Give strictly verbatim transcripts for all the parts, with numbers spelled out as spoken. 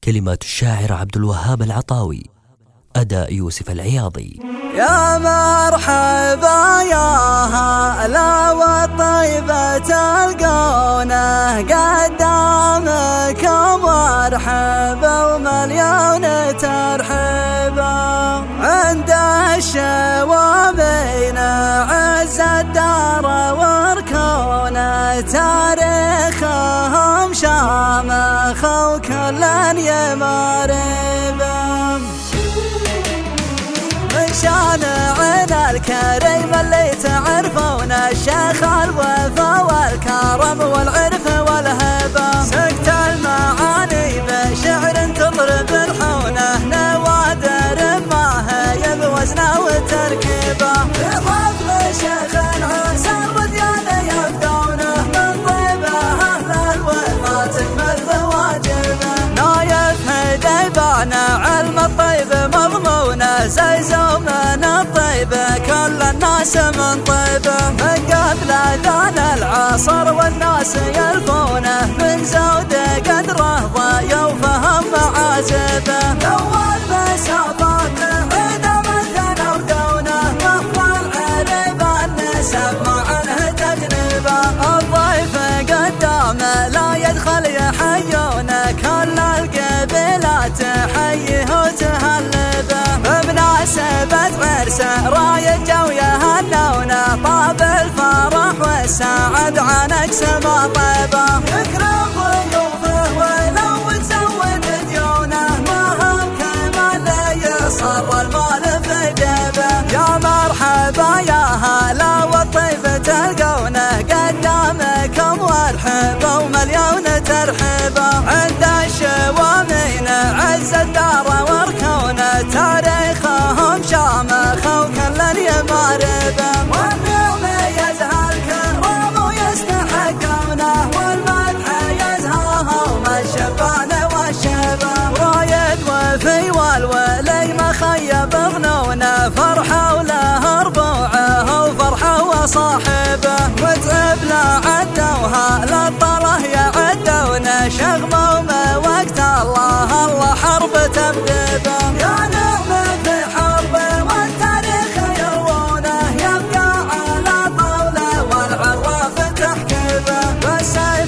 كلمات الشاعر عبد الوهاب العطاوي، أداء يوسف العياضي. يا مرحبا يا هلا والطيبة تلقونه قدامكم وارحبا ومليون ترحبا عند الشوامين عز الدار واركونه تاريخهم شامخ وكل يماربا شانعنا الكريم اللي تعرفون الشيخ الوفا والكرم والعرف والهبة سكت المعاني بشعر تضرب الحونة نوادر ما هي بوزنه وتركيبه في فضل شيخ عسى وديان يبدونه من طيبه أهل الوفا تكمل بواجبه نايف هديبانا علم الطيب مضمونه زي زومن الطيبة كل الناس من طيبة من قبل ذان العصر والناس يلفونه من زود قدره ضايا وفهم معازبه أول مسافات عيد مثنى ودونه مخفى العرب النسب مع عنه تجنبه الضيف قدامه لا يدخل يحيونه كل القبيلات تحيه وتهلبه بمناسبة عرسه رايد جو يهنونه طاب الفرح والسعد عن اقسم طيبه يكرم ضيوفه ولو تزود ديونه ما هم كمال يصر المال في جيبه يا مرحبا يا هلا والطيب تلقونه قدامكم وارحبا ومليون ترحبا عند الشوامين عز الدار واركونه تاريخهم شامخ وكل يماربه والنعم يزهى الكرام ويستحقونه والمدح يزهاهم الشبان والشبه رايد وفي والولي مخيب ظنونه فرحه وله ربوعه وفرحه وصاحبه وتعب لا عدوها للطله يعدونه شغمه وما وقت الله الله حرب تبدبه يا نعمه في حربه والتاريخ يروونه يبقى على طاوله والعراف تحكبه والسيف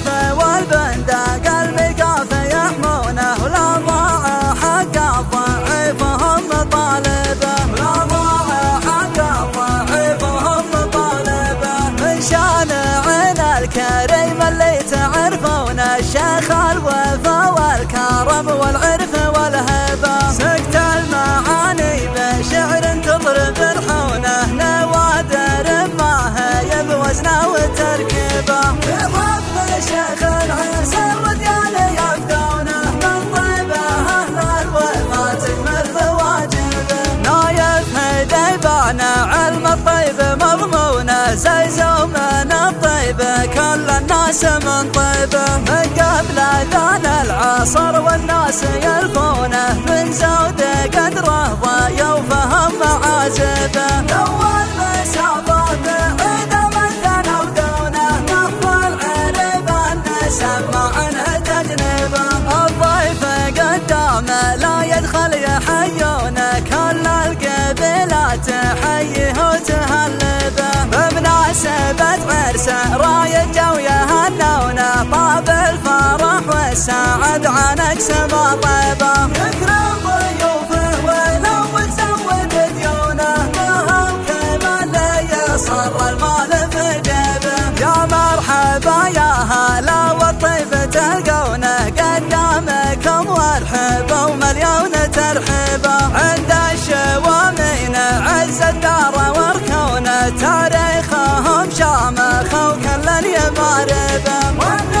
والبندق المقاف يحمونه ولا ضاع حق الضعيف وهم طالبه ولا ضاع حق الضعيف وهم طالبه من شانعنا الكريم اللي تعرفون الشيخ الوفا والكرم والعرف والهبة سكت المعاني بشعر تضرب الحونة نوادر ما هي بوزنه وتركيبه في فضل شيخ عسى وديان يبدونه من طيبه أهل الوفا تكمل بواجبه نايف هديبانا علم الطيب مضمونه زي زومن الطيبة كل الناس من طيبه من قبل ذان العصر والناس يلفونه من زود قدره ضايا وفهم معازبه أول مسافات عيد مثنى ودونه مخفى العرب النسب مع عنه تجنبه الضيف قدامه لا يدخل يحيونه كل القبيلات تحيه وتهلبه بمناسبة عرسه رايد جو يهنونه طاب الفرح والسعد عن اقسم طيبه يكرم ضيوفه ولو تزود ديونه ما هم كمال يصر المال في جيبه يا مرحبا يا هلا والطيب تلقونه قدامكم وارحبا ومليون ترحبا عند الشوامين عز الدار واركونه تاريخهم شامخ وكل يماربه